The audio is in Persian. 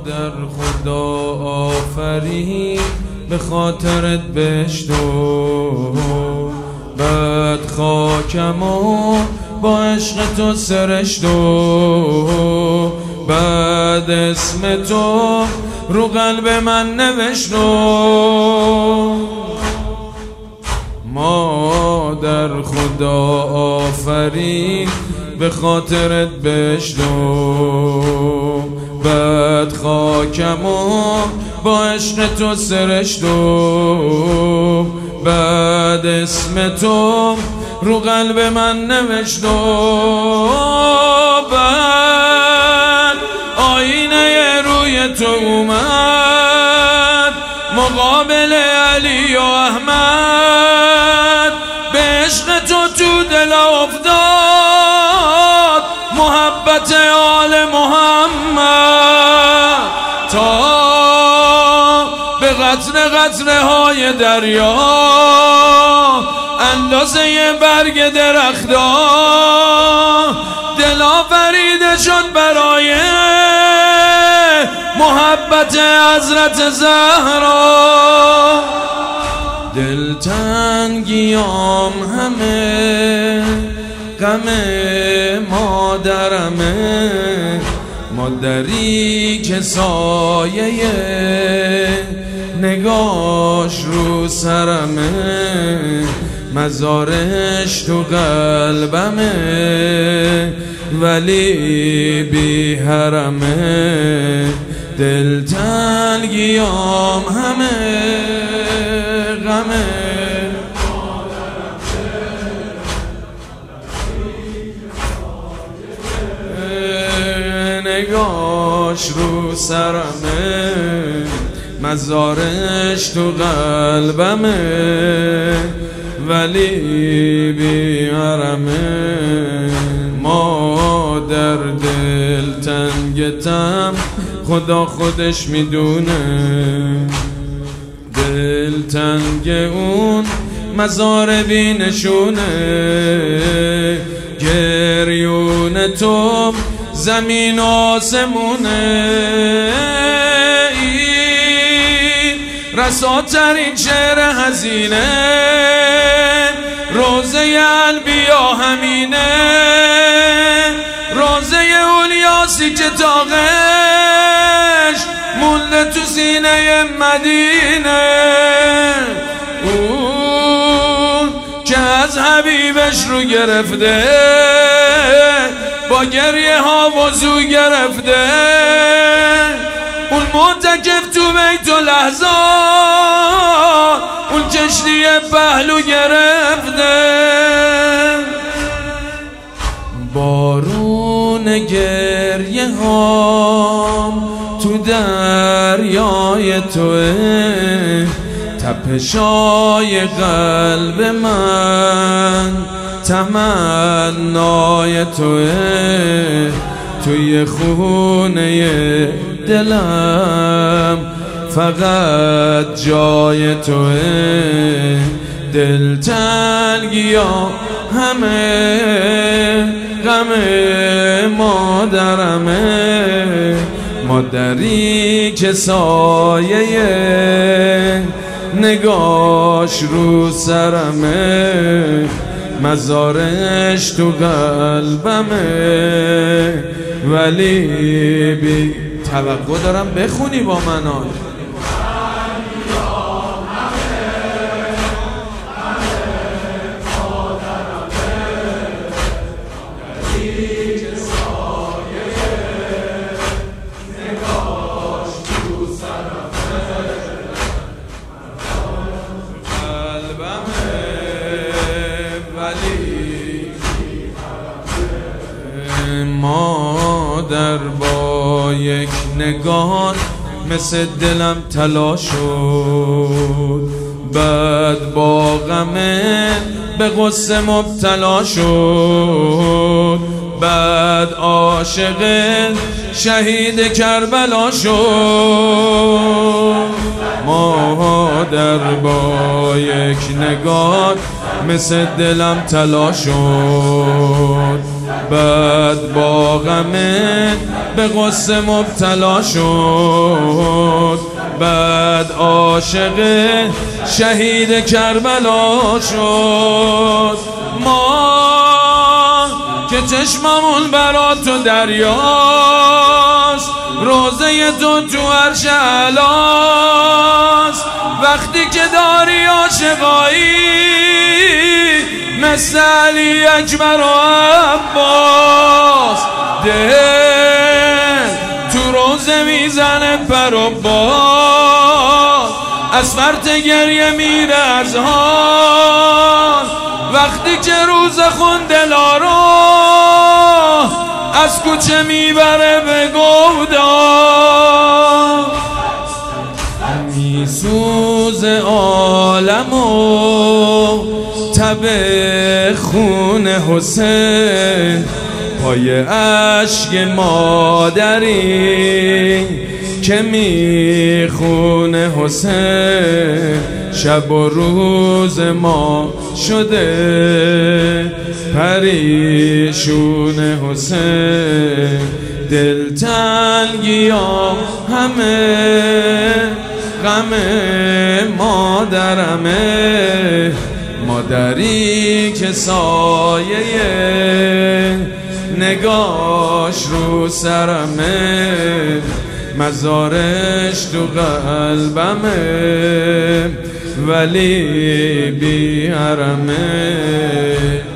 مادر خدا آفرین به خاطرت بشتو، بعد خاکمو با عشق تو سرشتو، بعد اسم تو رو قلب من نوشتو. مادر خدا آفرین به خاطرت بشتو، بعد خاکمو با عشق تو سرشتو، بعد اسم تو رو قلب من نوشتو. بعد آینه روی تو اومد مقابل علی و احمد، به عشق تو دل افتاد محبت آل محمد، تا به قطره های دریا اندازه برگ درختا دل آفریده شد برای محبت حضرت زهرا. دلتنگیام همه غم مادرمه، مادری که سایه نگاش رو سرمه، مزارش تو قلبمه ولی بی حرمه. دلتنگیام همه غمه نگاش رو سرمه، مزارش تو قلبمه ولی بی حرمه. مادر دلتنگتم خدا خودش میدونه، دلتنگ اون مزار بی نشونه، گریون تو زمین آسمونه. این رساترین شعر هزینه روزه انبیا همینه، روزه اولیاسی که تاقش مونده تو سینه مدینه، اون که از حبیبش رو گرفته با گریه ها وضو گرفته، اون معتکف تو بیت لحظه اون کشتی پهلو گرفته. بارون گریه هام تو دریای توه، تپشای قلب من تمنای توه، توی خونه دلم فقط جای توه. دلتنگیا همه غم مادرمه، مادری که سایه نگاش رو سرمه، مزارش تو قلبمه ولی بی توقع دارم بخونی با من آج. مادر با یک نگاه مثل دلم طلا شد، بعد با غمه به غصه مبتلا شد، بعد عاشق شهید کربلا شد. مادر با یک نگاه مثل دلم طلا شد، بعد با غمه به غصه مبتلا شد، بعد عاشق شهید کربلا شد. ما که چشممون برا تو دریاست، روزه تو تو عرش اعلاست، وقتی که داری عاشقایی مثل علی اکبر و عباس، دل تو روزه میزنه پر و باد، از فرط گریه میره از حال، وقتی که روز خون دلارو از کوچه میبره به گودان. میسوز عالم و تب خون حسین، پای اشک مادری که میخونه حسین، شب و روز ما شده پریشون حسین. دلتنگی ها همه غم مادرمه، مادری که سایه نگاش رو سرمه، مزارش تو قلبمه ولی بی حرمه.